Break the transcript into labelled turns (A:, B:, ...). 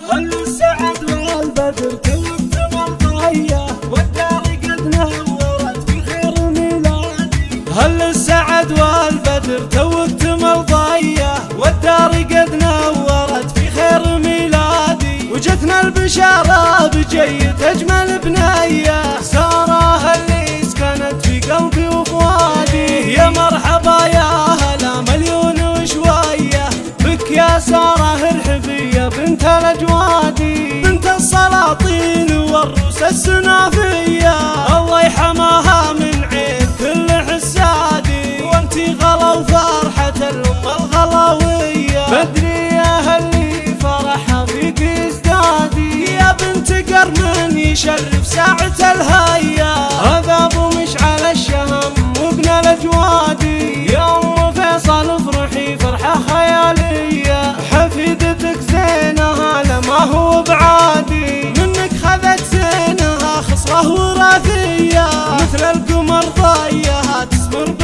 A: هل السعد والبدر توت مرضية والدار قد نورت في خير ميلادي. هل السعد والبدر توت مرضية والدار قد نورت في خير ميلادي. وجتنا البشارة بجيت أجمل بنية سارة اللي سكنت في قلبي وفؤادي. يا مرحبا يا هلا مليون وشوية بك يا سارة الحفية بنت الأجوادي، بنت السلاطين والروس السنافية. الله يحماها من عين كل حسادي، وانتي غلا وفرحة الأم الغلاوية. بدرية اللي فرحها فيك ازدادي، يا بنت قرن يشرف ساعة الهيا. هذا ابو مشعل الشهم وابن الأجوادي. يا ام فيصل افرحي فرحة خيالية، حفيدتك زينها لما هو بعادي. منك خذت زينها خصلة وراثية، مثل القمر ضيها تسمر